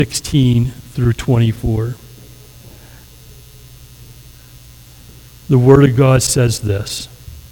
16 through 24. The Word of God says this.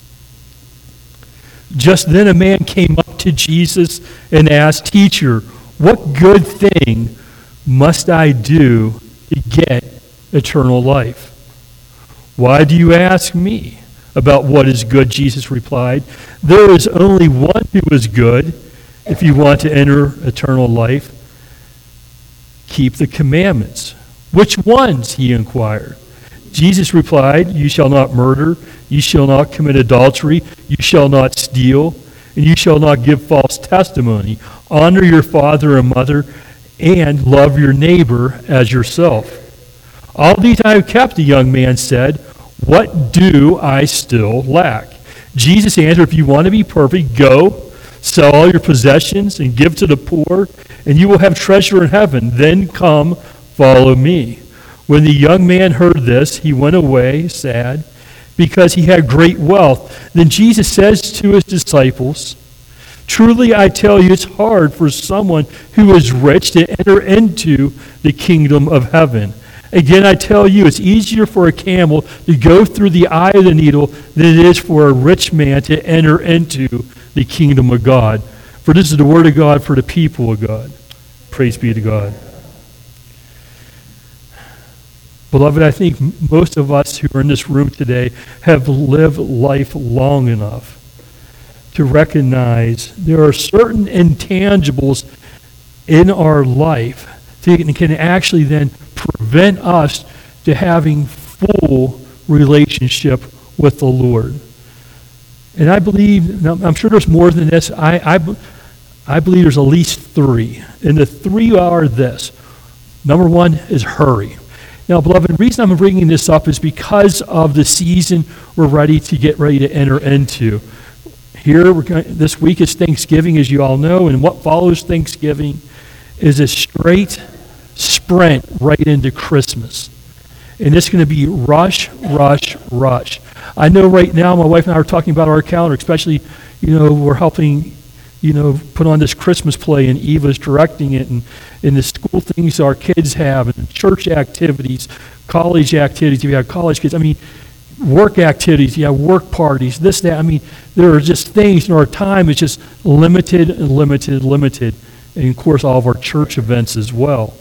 Just then a man came up to Jesus and asked, "Teacher, what good thing must I do to get eternal life?" "Why do you ask me about what is good?" Jesus replied. "There is only one who is good. If you want to enter eternal life, keep the commandments." "Which ones?" he inquired. Jesus replied, "You shall not murder, you shall not commit adultery, you shall not steal, and you shall not give false testimony. Honor your father and mother, and love your neighbor as yourself." "All these I have kept," the young man said. "What do I still lack?" Jesus answered, "If you want to be perfect, go, sell all your possessions and give to the poor, and you will have treasure in heaven. Then come, follow me." When the young man heard this, he went away sad because he had great wealth. Then Jesus says to his disciples, "Truly I tell you, it's hard for someone who is rich to enter into the kingdom of heaven. Again, I tell you, it's easier for a camel to go through the eye of the needle than it is for a rich man to enter into the kingdom of God." For this is the word of God for the people of God. Praise be to God. Beloved, I think most of us who are in this room today have lived life long enough to recognize there are certain intangibles in our life that can actually then prevent us to having full relationship with the Lord. And I believe, I'm sure there's more than this, I believe there's at least three. And the three are this. Number one is hurry. Now, beloved, the reason I'm bringing this up is because of the season we're ready to enter into. Here, this week is Thanksgiving, as you all know, and what follows Thanksgiving is a straight sprint right into Christmas. And it's going to be rush, rush, rush. I know right now, my wife and I are talking about our calendar, especially, we're helping, put on this Christmas play, and Eva's directing it, and the school things our kids have, and church activities, college activities, if you have college kids, work activities, you have work parties, this, that. There are just things, and our time is just limited and limited and limited. And, of course, all of our church events as well.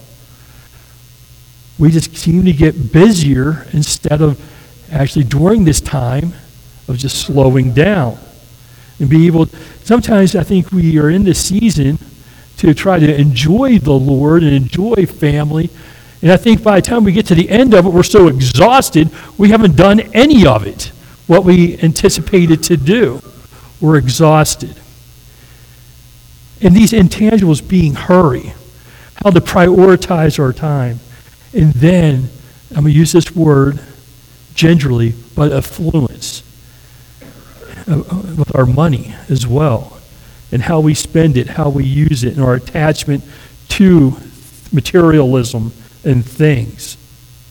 We just seem to get busier instead of actually during this time of just slowing down. And be able, sometimes I think we are in this season to try to enjoy the Lord and enjoy family. And I think by the time we get to the end of it, we're so exhausted, we haven't done any of it, what we anticipated to do. We're exhausted. And these intangibles being hurry, how to prioritize our time. And then, I'm going to use this word gingerly, but affluence with our money as well, and how we spend it, how we use it, and our attachment to materialism and things.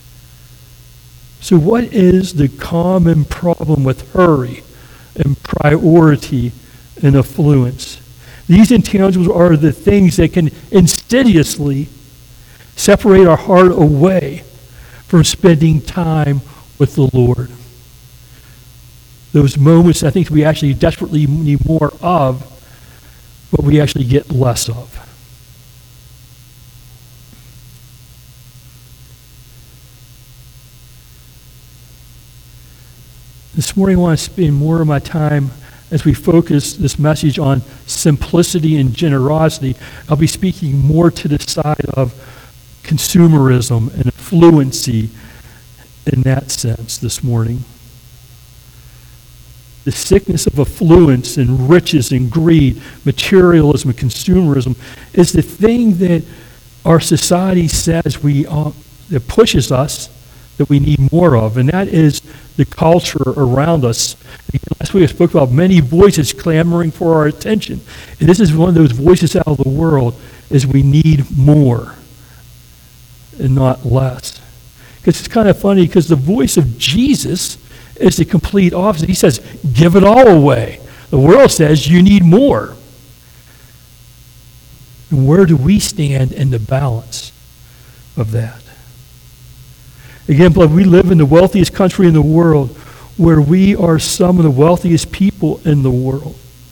So what is the common problem with hurry and priority and affluence? These intangibles are the things that can insidiously separate our heart away from spending time with the Lord. Those moments I think we actually desperately need more of, but we actually get less of. This morning I want to spend more of my time as we focus this message on simplicity and generosity. I'll be speaking more to the side of consumerism and affluency in that sense this morning. The sickness of affluence and riches and greed, materialism and consumerism is the thing that our society says that pushes us that we need more of, and that is the culture around us. Last week I spoke about many voices clamoring for our attention, and this is one of those voices out of the world, is we need more and not less. Because it's kind of funny, because the voice of Jesus is the complete opposite. He says, give it all away. The world says you need more. And where do we stand in the balance? of that. Again, beloved, we live in the wealthiest country in the world, where we are some of the wealthiest people in the world.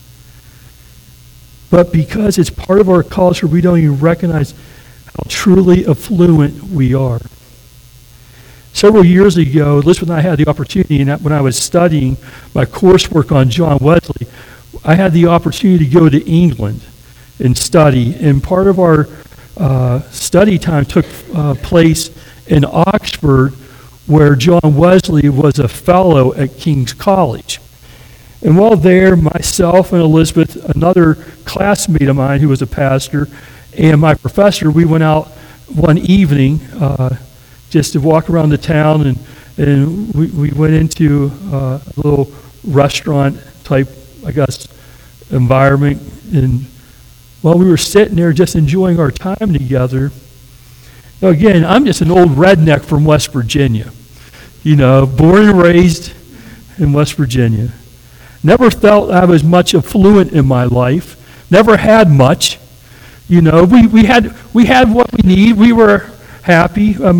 But because it's part of our culture, we don't even recognize how truly affluent we are. Several years ago, Elizabeth and I had the opportunity, when I was studying my coursework on John Wesley, I had the opportunity to go to England and study. And part of our study time took place in Oxford, where John Wesley was a fellow at King's College. And while there, myself and Elizabeth, another classmate of mine who was a pastor, and my professor, we went out one evening just to walk around the town, and we went into a little restaurant type, I guess, environment. And while we were sitting there just enjoying our time together, now again, I'm just an old redneck from West Virginia, born and raised in West Virginia. Never felt I was much affluent in my life. Never had much. We had what we need. We were happy. But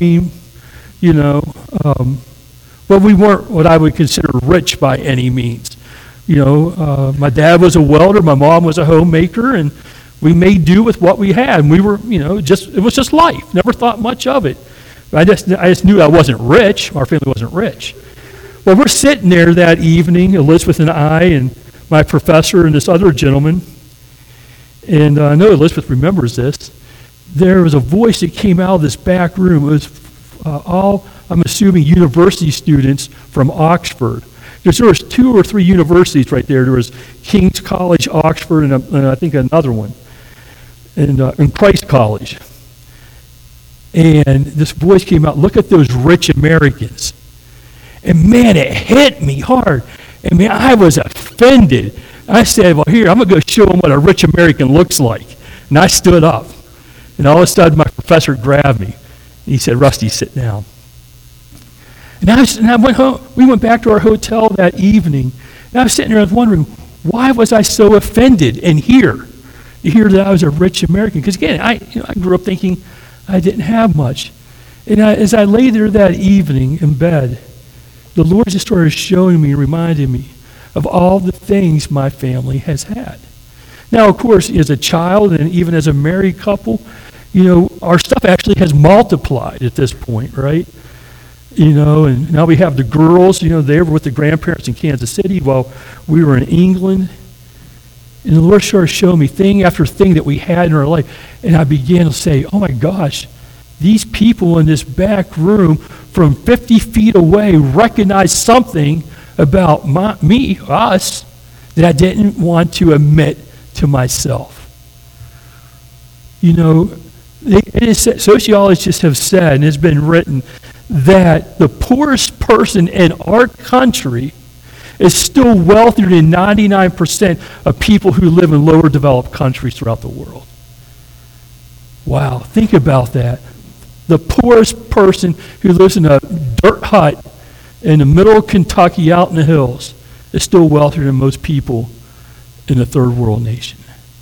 we weren't what I would consider rich by any means. My dad was a welder. My mom was a homemaker, and we made do with what we had. And we were, it was just life. Never thought much of it. I just knew I wasn't rich. Our family wasn't rich. Well, we're sitting there that evening, Elizabeth and I and my professor and this other gentleman. And I know Elizabeth remembers this. There was a voice that came out of this back room. It was all, I'm assuming, university students from Oxford. There was 2 or 3 universities right there. There was King's College, Oxford, and I think another one, and Christ College. And this voice came out, look at those rich Americans. And man, it hit me hard. And man, I was offended. I said, well, here, I'm going to go show them what a rich American looks like. And I stood up. And all of a sudden, my professor grabbed me. He said, Rusty, sit down. And I went home. We went back to our hotel that evening. And I was sitting there, I was wondering, why was I so offended and to hear that I was a rich American? Because again, I grew up thinking I didn't have much. And as I lay there that evening in bed, the Lord just started showing me, reminding me of all the things my family has had. Now, of course, as a child and even as a married couple, our stuff actually has multiplied at this point, right? And now we have the girls, they were with the grandparents in Kansas City while we were in England. And the Lord started showing me thing after thing that we had in our life. And I began to say, oh my gosh, these people in this back room from 50 feet away recognize something about us, that I didn't want to admit to myself. Sociologists have said, and it's been written, that the poorest person in our country is still wealthier than 99% of people who live in lower developed countries throughout the world. Wow, think about that. The poorest person who lives in a dirt hut in the middle of Kentucky out in the hills is still wealthier than most people in a third world nation.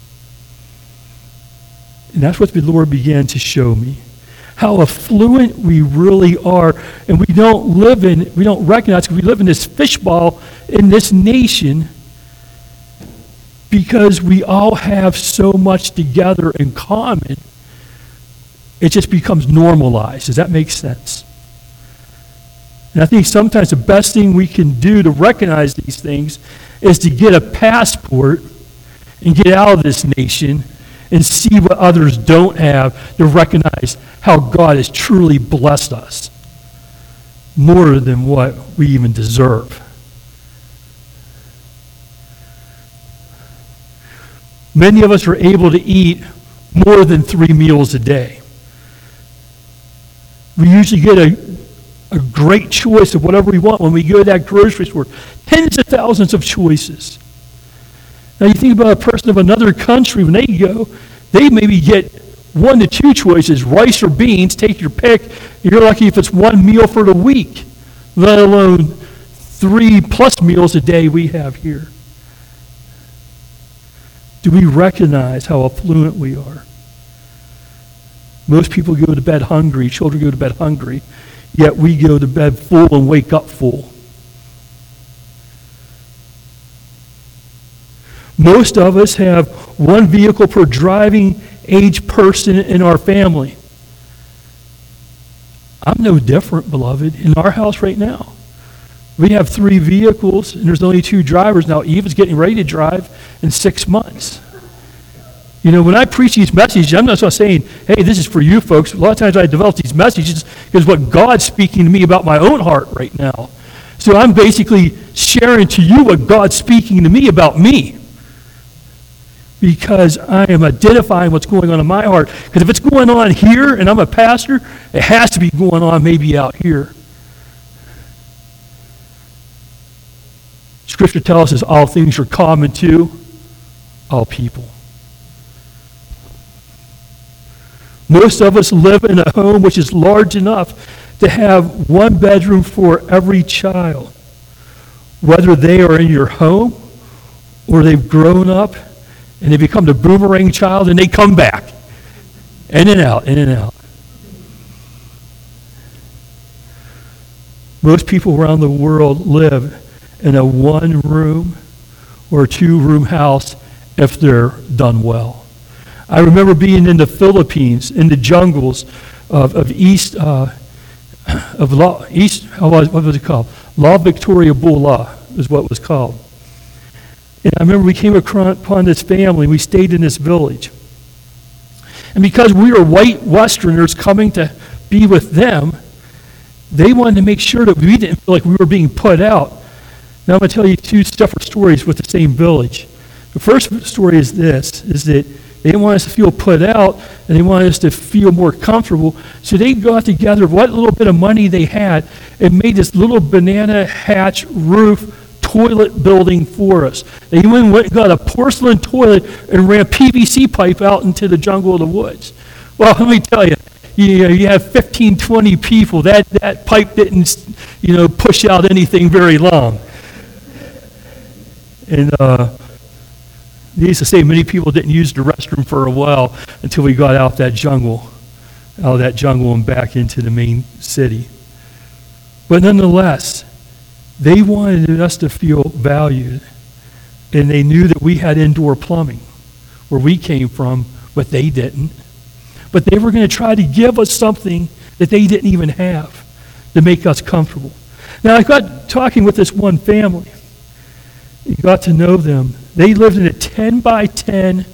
And that's what the Lord began to show me. How affluent we really are. And we don't recognize, we live in this fishbowl in this nation because we all have so much together in common. It just becomes normalized. Does that make sense? And I think sometimes the best thing we can do to recognize these things is to get a passport and get out of this nation and see what others don't have, to recognize how God has truly blessed us more than what we even deserve. Many of us are able to eat more than 3 meals a day. We usually get a great choice of whatever we want when we go to that grocery store. Tens of thousands of choices. Now you think about a person of another country, when they go, they maybe get 1 to 2 choices, rice or beans, take your pick. You're lucky if it's 1 meal for the week, let alone 3+ meals a day we have here. Do we recognize how affluent we are? Most people go to bed hungry. Children go to bed hungry. Yet we go to bed full and wake up full. Most of us have one vehicle per driving age person in our family. I'm no different, beloved, in our house right now. We have 3 vehicles, and there's only 2 drivers. Now, Eva's getting ready to drive in 6 months. You know, when I preach these messages, I'm not saying, hey, this is for you folks. A lot of times I develop these messages because what God's speaking to me about my own heart right now. So I'm basically sharing to you what God's speaking to me about me, because I am identifying what's going on in my heart. Because if it's going on here and I'm a pastor, it has to be going on maybe out here. Scripture tells us all things are common to all people. Most of us live in a home which is large enough to have 1 bedroom for every child. Whether they are in your home or they've grown up and they become the boomerang child and they come back. In and out, in and out. Most people around the world live in a 1-room or 2-room house if they're done well. I remember being in the Philippines, in the jungles of East, what was it called? La Victoria Bula is what it was called. And I remember we came upon this family. We stayed in this village. And because we were white Westerners coming to be with them, they wanted to make sure that we didn't feel like we were being put out. Now I'm going to tell you 2 separate stories with the same village. The first story is this, is that they didn't want us to feel put out, and they wanted us to feel more comfortable. So they got together what little bit of money they had and made this little banana hatch roof toilet building for us. They even went and got a porcelain toilet and ran a PVC pipe out into the jungle of the woods. Well, let me tell you, you have 15, 20 people. That pipe didn't, push out anything very long. And needless to say, many people didn't use the restroom for a while until we got out of that jungle and back into the main city. But nonetheless, they wanted us to feel valued, and they knew that we had indoor plumbing where we came from, but they didn't. But they were going to try to give us something that they didn't even have to make us comfortable. Now, I got talking with this one family. You got to know them. They lived in a 10 by 10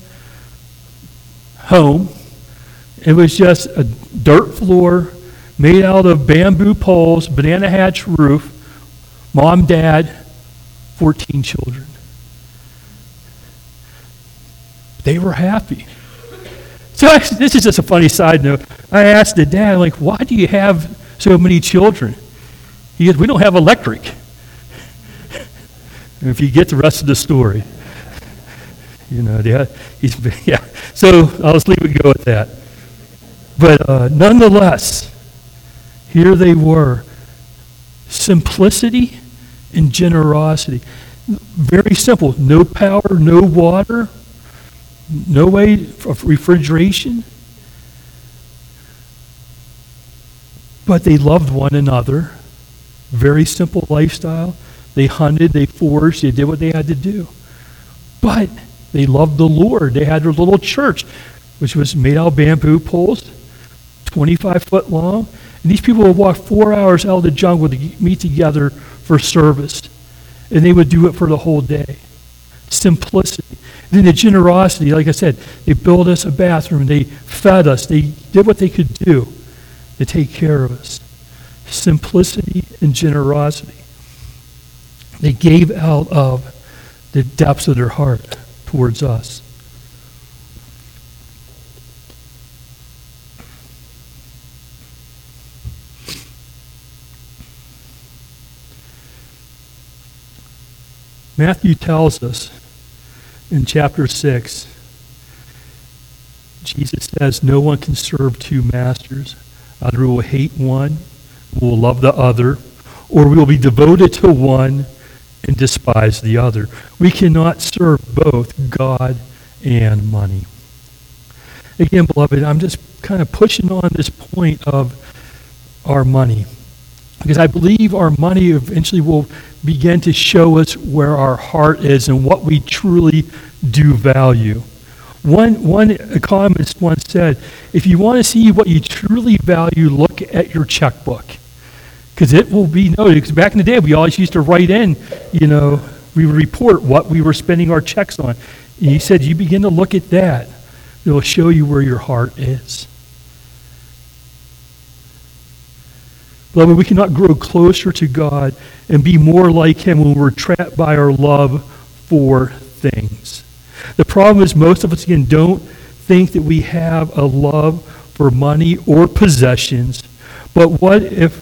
home. It was just a dirt floor made out of bamboo poles, banana hatch roof, mom, dad, 14 children. They were happy. So this is just a funny side note. I asked the dad, why do you have so many children? He goes, we don't have electric. And if you get the rest of the story, yeah. So I'll just leave it go at that. But nonetheless, here they were. Simplicity and generosity. Very simple. No power, no water, no way of refrigeration. But they loved one another. Very simple lifestyle. They hunted, they foraged, they did what they had to do. But they loved the Lord. They had their little church, which was made out of bamboo poles, 25 foot long. And these people would walk 4 hours out of the jungle to meet together for service. And they would do it for the whole day. Simplicity. And then the generosity, like I said, they built us a bathroom. They fed us. They did what they could do to take care of us. Simplicity and generosity. They gave out of the depths of their heart towards us. Matthew tells us in chapter 6, Jesus says, no one can serve 2 masters. Either we will hate one, we will love the other, or we will be devoted to one and despise the other. We cannot serve both God and money. Again, beloved, I'm just kind of pushing on this point of our money, because I believe our money eventually will begin to show us where our heart is and what we truly do value. One economist once said, if you want to see what you truly value, look at your checkbook, because it will be noted. Because back in the day, we always used to write in, we would report what we were spending our checks on. And he said, you begin to look at that, it will show you where your heart is. Beloved, we cannot grow closer to God and be more like Him when we're trapped by our love for things. The problem is most of us, again, don't think that we have a love for money or possessions. But what if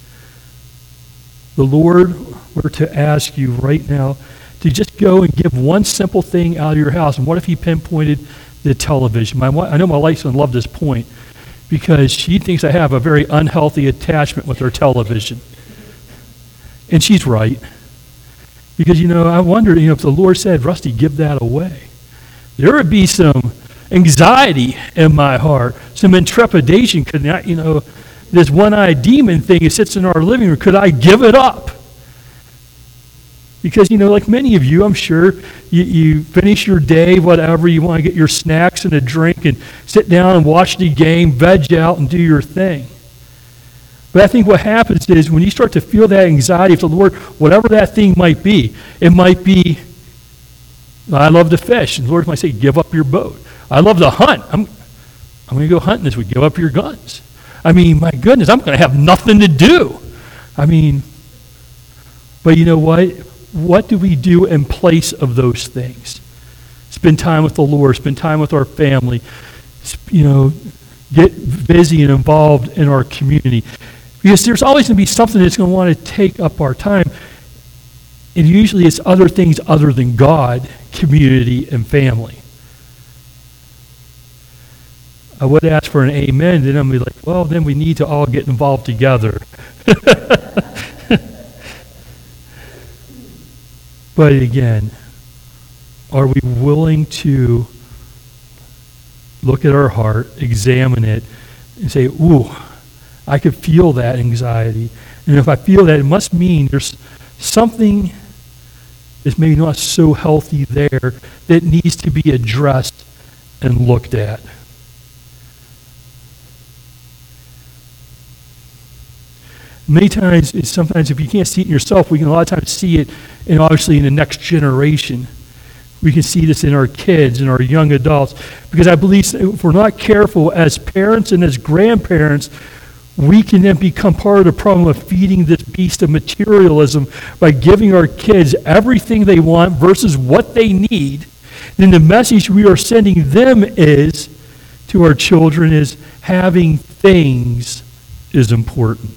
the Lord were to ask you right now to just go and give one simple thing out of your house? And what if He pinpointed the television? I know my wife's going to love this point, because she thinks I have a very unhealthy attachment with her television. And she's right. Because, I wonder, if the Lord said, Rusty, give that away, there would be some anxiety in my heart, some intrepidation. Could not, this one-eyed demon thing that sits in our living room, could I give it up? Because, like many of you, I'm sure, you finish your day, whatever, you want to get your snacks and a drink and sit down and watch the game, veg out, and do your thing. But I think what happens is when you start to feel that anxiety of the Lord, whatever that thing might be, it might be, I love to fish, and the Lord might say, give up your boat. I love to hunt. I'm going to go hunting this week. Give up your guns. My goodness, I'm going to have nothing to do. But you know what? What do we do in place of those things? Spend time with the Lord, spend time with our family, get busy and involved in our community. Because there's always going to be something that's going to want to take up our time. And usually it's other things other than God, community, and family. I would ask for an amen, then I'm going to be like, well, then we need to all get involved together. But again, are we willing to look at our heart, examine it, and say, ooh, I could feel that anxiety. And if I feel that, it must mean there's something that's maybe not so healthy there that needs to be addressed and looked at. Many times, sometimes if you can't see it in yourself, we can a lot of times see it, and obviously in the next generation. We can see this in our kids and our young adults. Because I believe if we're not careful as parents and as grandparents, we can then become part of the problem of feeding this beast of materialism by giving our kids everything they want versus what they need. Then the message we are sending them to our children is having things is important.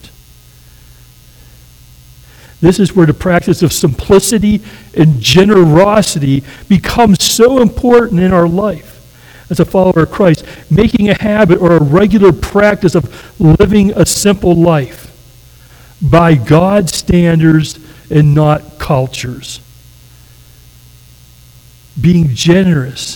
This is where the practice of simplicity and generosity becomes so important in our life as a follower of Christ, making a habit or a regular practice of living a simple life by God's standards and not culture's. Being generous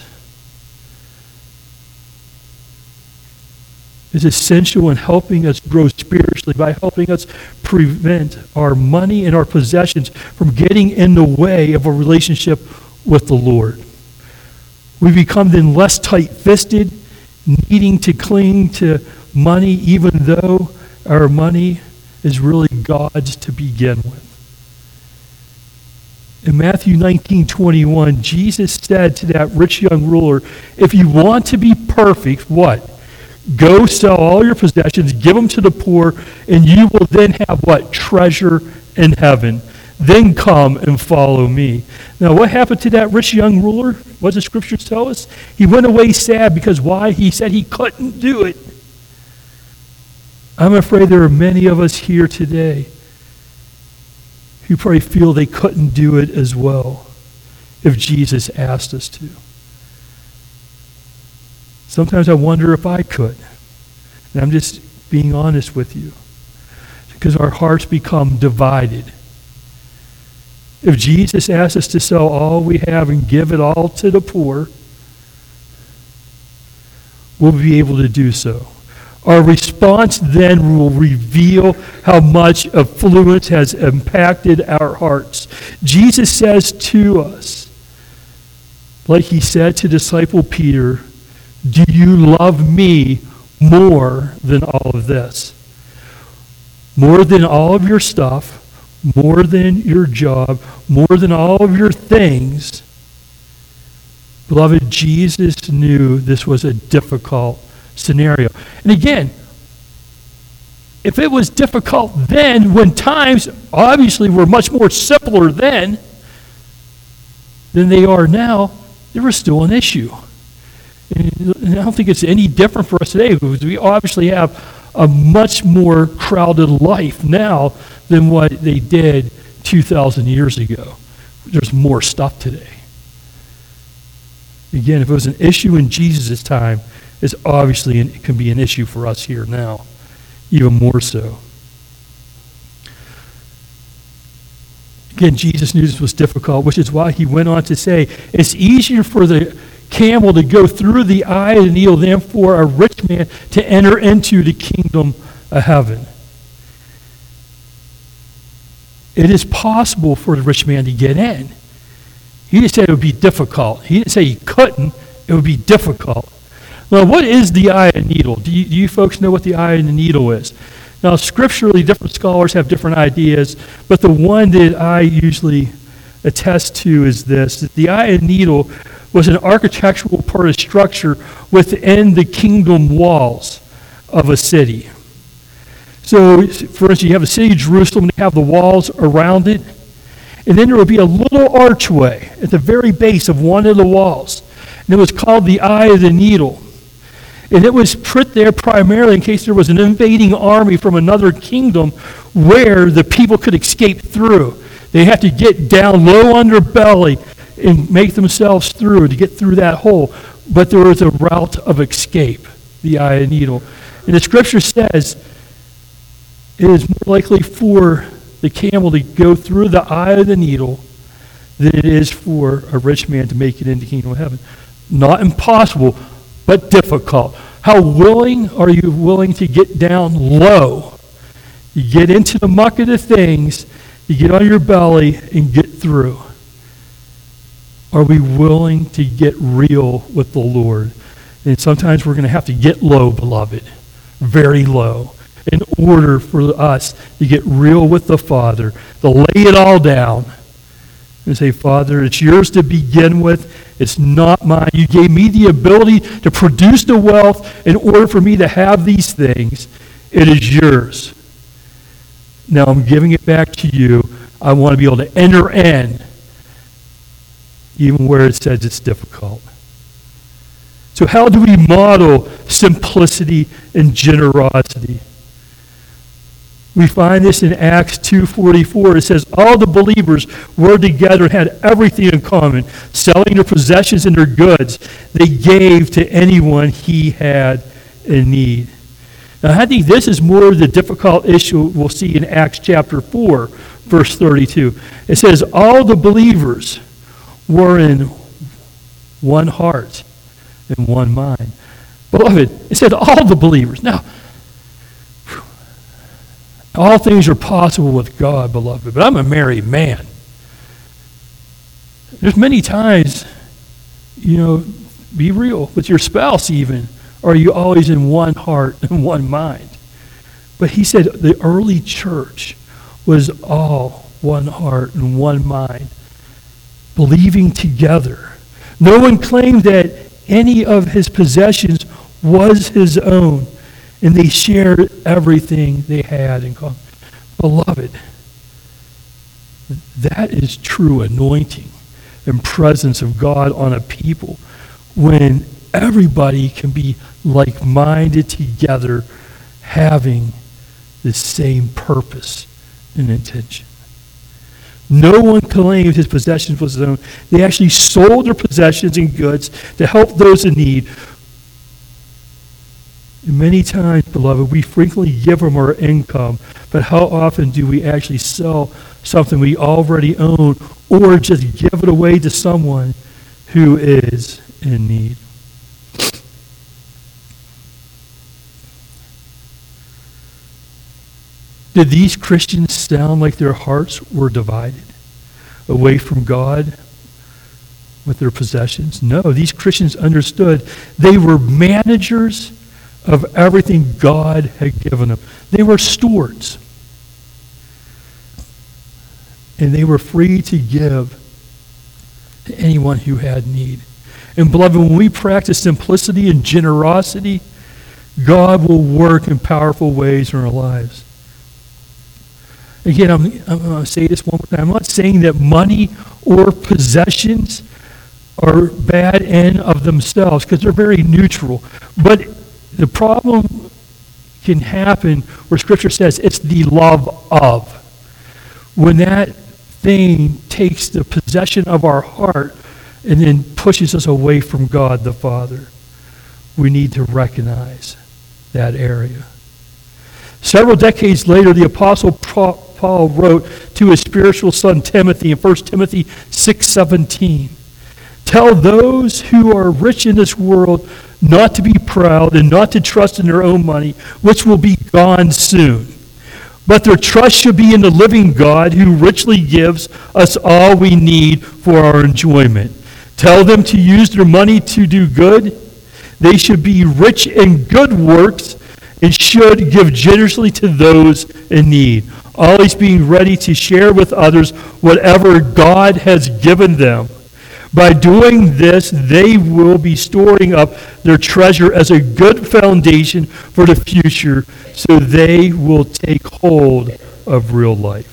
is essential in helping us grow spiritually by helping us prevent our money and our possessions from getting in the way of a relationship with the Lord. We become then less tight-fisted, needing to cling to money even though our money is really God's to begin with. In Matthew 19:21, Jesus said to that rich young ruler, if you want to be perfect, what? Go sell all your possessions, give them to the poor, and you will then have what? Treasure in heaven. Then come and follow me. Now, what happened to that rich young ruler? What does the scriptures tell us? He went away sad because why? He said he couldn't do it. I'm afraid there are many of us here today who probably feel they couldn't do it as well if Jesus asked us to. Sometimes I wonder if I could. And I'm just being honest with you. Because our hearts become divided. If Jesus asked us to sell all we have and give it all to the poor, we'll be able to do so. Our response then will reveal how much affluence has impacted our hearts. Jesus says to us, like he said to disciple Peter, do you love me more than all of this? More than all of your stuff, more than your job, more than all of your things. Beloved, Jesus knew this was a difficult scenario. And again, if it was difficult then, when times obviously were much more simpler then than they are now, there was still an issue. And I don't think it's any different for us today, because we obviously have a much more crowded life now than what they did 2,000 years ago. There's more stuff today. Again, if it was an issue in Jesus' time, it's obviously it can be an issue for us here now, even more so. Again, Jesus knew this was difficult, which is why he went on to say, it's easier for the camel to go through the eye of the needle than for a rich man to enter into the kingdom of heaven. It is possible for the rich man to get in. He didn't say it would be difficult. He didn't say he couldn't. It would be difficult. Now, what is the eye of the needle? Do you folks know what the eye of the needle is? Now, scripturally, different scholars have different ideas, but the one that I usually attest to is this, that the eye of the needle was an architectural part of structure within the kingdom walls of a city. So, for instance, you have the city of Jerusalem, and you have the walls around it, and then there would be a little archway at the very base of one of the walls, and it was called the eye of the needle. And it was put there primarily in case there was an invading army from another kingdom where the people could escape through. They had to get down low on their belly and make themselves through to get through that hole. But there was a route of escape, the eye of the needle. And the scripture says it is more likely for the camel to go through the eye of the needle than it is for a rich man to make it into the kingdom of heaven. Not impossible, but difficult. How willing are you to get down low? You get into the muck of the things, you get on your belly and get through. Are we willing to get real with the Lord? And sometimes we're going to have to get low, beloved, very low, in order for us to get real with the Father, to lay it all down and say, Father, it's yours to begin with. It's not mine. You gave me the ability to produce the wealth in order for me to have these things. It is yours. Now I'm giving it back to you. I want to be able to enter in, even where it says it's difficult. So how do we model simplicity and generosity? We find this in Acts 2:44. It says, all the believers were together and had everything in common, selling their possessions and their goods. They gave to anyone he had in need. Now, I think this is more the difficult issue we'll see in Acts chapter 4, verse 32. It says, all the believers were in one heart and one mind. Beloved, it said all the believers. Now, all things are possible with God, beloved, but I'm a married man. There's many times, be real with your spouse even. Are you always in one heart and one mind? But he said the early church was all one heart and one mind, believing together. No one claimed that any of his possessions was his own, and they shared everything they had in common. Beloved, that is true anointing and presence of God on a people when everybody can be like-minded together, having the same purpose and intention. No one claimed his possessions was his own. They actually sold their possessions and goods to help those in need. And many times, beloved, we frequently give them our income, but how often do we actually sell something we already own or just give it away to someone who is in need? Did these Christians sound like their hearts were divided away from God with their possessions? No, these Christians understood they were managers of everything God had given them. They were stewards. And they were free to give to anyone who had need. And beloved, when we practice simplicity and generosity, God will work in powerful ways in our lives. Again, I'm going to say this one more time. I'm not saying that money or possessions are bad in of themselves, because they're very neutral. But the problem can happen where Scripture says it's the love of. When that thing takes the possession of our heart and then pushes us away from God the Father, we need to recognize that area. Several decades later, the Apostle Paul wrote to his spiritual son Timothy in 1 Timothy 6:17, "Tell those who are rich in this world not to be proud and not to trust in their own money, which will be gone soon. But their trust should be in the living God who richly gives us all we need for our enjoyment. Tell them to use their money to do good. They should be rich in good works and should give generously to those in need, always being ready to share with others whatever God has given them. By doing this, they will be storing up their treasure as a good foundation for the future, so they will take hold of real life."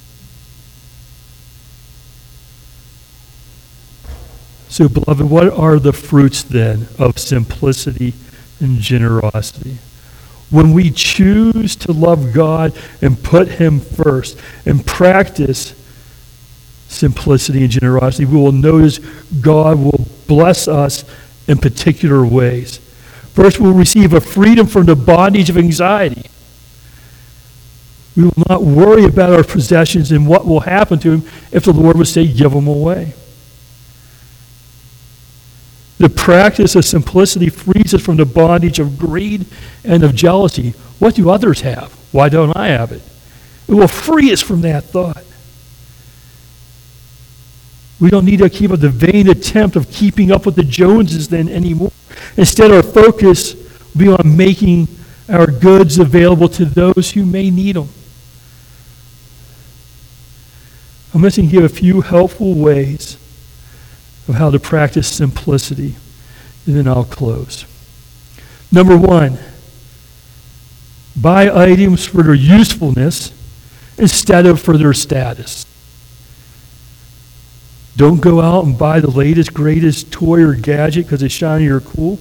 So, beloved, what are the fruits then of simplicity and generosity? When we choose to love God and put Him first and practice simplicity and generosity, we will notice God will bless us in particular ways. First, we'll receive a freedom from the bondage of anxiety. We will not worry about our possessions and what will happen to them if the Lord would say, give them away. The practice of simplicity frees us from the bondage of greed and of jealousy. What do others have? Why don't I have it? It will free us from that thought. We don't need to keep up the vain attempt of keeping up with the Joneses then anymore. Instead, our focus will be on making our goods available to those who may need them. I'm going to give a few helpful ways of how to practice simplicity, and then I'll close. Number one, buy items for their usefulness instead of for their status. Don't go out and buy the latest, greatest toy or gadget because it's shiny or cool,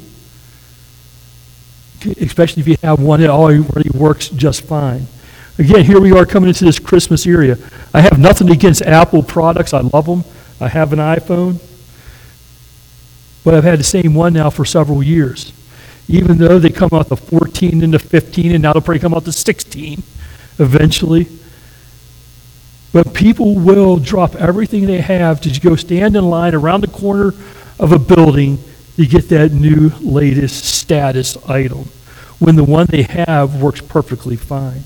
especially if you have one that already works just fine. Again, here we are coming into this Christmas area. I have nothing against Apple products. I love them. I have an iPhone. But I've had the same one now for several years. Even though they come out the 14 and the 15, and now they'll probably come out the 16 eventually. But people will drop everything they have to go stand in line around the corner of a building to get that new latest status item, when the one they have works perfectly fine.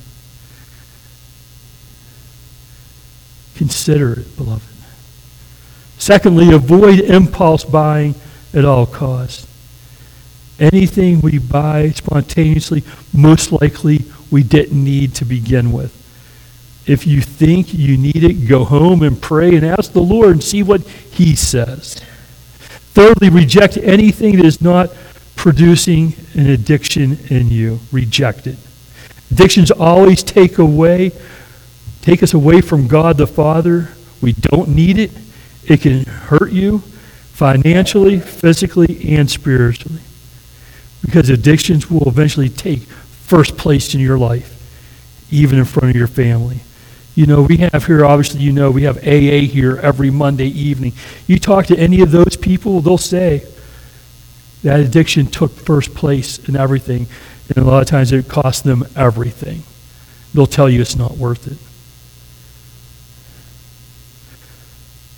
Consider it, beloved. Secondly, avoid impulse buying at all costs. Anything we buy spontaneously, most likely we didn't need to begin with. If you think you need it, go home and pray and ask the Lord and see what He says. Thirdly, reject anything that is not producing an addiction in you. Reject it. Addictions always take us away from God the Father. We don't need it. It can hurt you financially, physically, and spiritually. Because addictions will eventually take first place in your life, even in front of your family. You know, we have here, obviously, you know, we have AA here every Monday evening. You talk to any of those people, they'll say that addiction took first place in everything. And a lot of times it costs them everything. They'll tell you it's not worth it.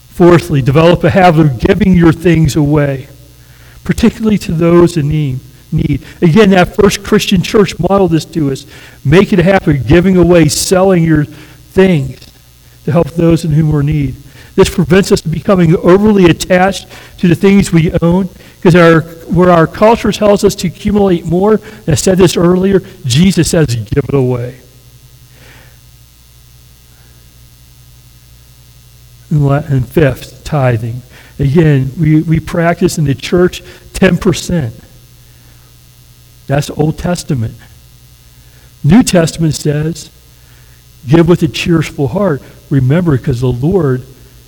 Fourthly, develop a habit of giving your things away, particularly to those in need. need. Again, that first Christian church modeled this to us. Make it happen, giving away, selling your things to help those in whom are in need. This prevents us from becoming overly attached to the things we own, because where our culture tells us to accumulate more, and I said this earlier, Jesus says give it away. And fifth, tithing. Again, we practice in the church 10%. That's Old Testament. New Testament says, give with a cheerful heart. Remember, because the Lord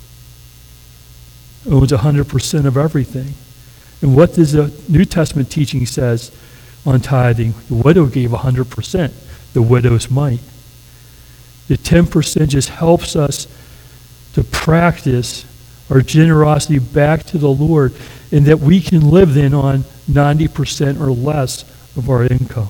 owns 100% of everything. And what does the New Testament teaching says on tithing? The widow gave 100%, the widow's mite. The 10% just helps us to practice our generosity back to the Lord, and that we can live then on 90% or less of our income.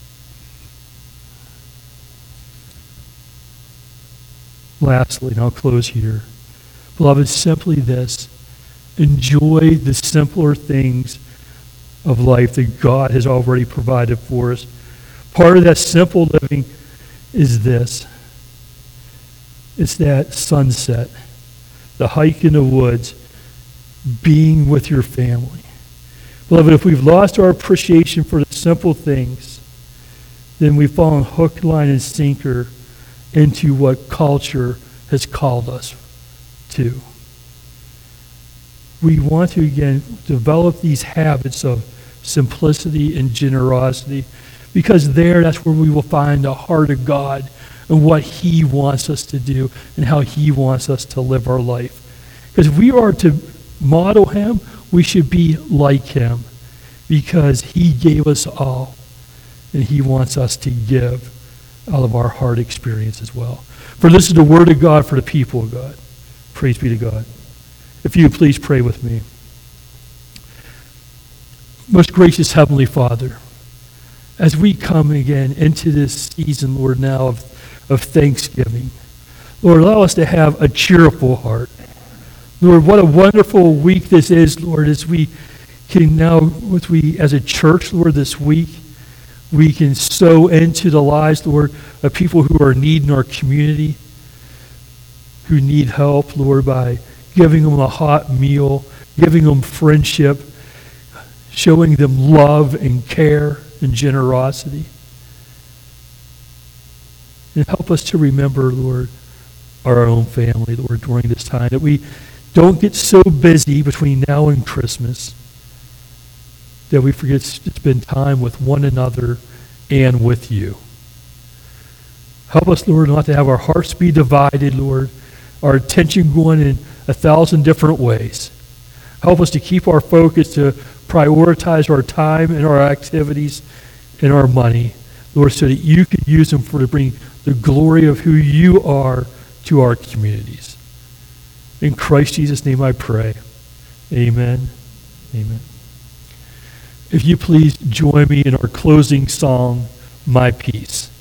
Lastly, and I'll close here, beloved, simply this: enjoy the simpler things of life that God has already provided for us. Part of that simple living is this. It's that sunset, the hike in the woods, being with your family. Beloved, if we've lost our appreciation for the simple things, then we've fallen hook, line, and sinker into what culture has called us to. We want to, again, develop these habits of simplicity and generosity, because that's where we will find the heart of God and what he wants us to do and how he wants us to live our life. Because if we are to model him, we should be like him, because he gave us all, and he wants us to give out of our heart experience as well. For this is the word of God for the people of God. Praise be to God. If you would please pray with me. Most gracious Heavenly Father, as we come again into this season, Lord, now of Thanksgiving, Lord, allow us to have a cheerful heart. Lord, what a wonderful week this is, Lord, as we can now, as a church, Lord, this week, we can sow into the lives, Lord, of people who are in need in our community, who need help, Lord, by giving them a hot meal, giving them friendship, showing them love and care and generosity. And help us to remember, Lord, our own family, Lord, during this time, that we don't get so busy between now and Christmas that we forget to spend time with one another and with you. Help us, Lord, not to have our hearts be divided, Lord, our attention going in 1,000 different ways. Help us to keep our focus, to prioritize our time and our activities and our money, Lord, so that you could use them to bring the glory of who you are to our communities. In Christ Jesus' name I pray. Amen. Amen. If you please join me in our closing song, My Peace.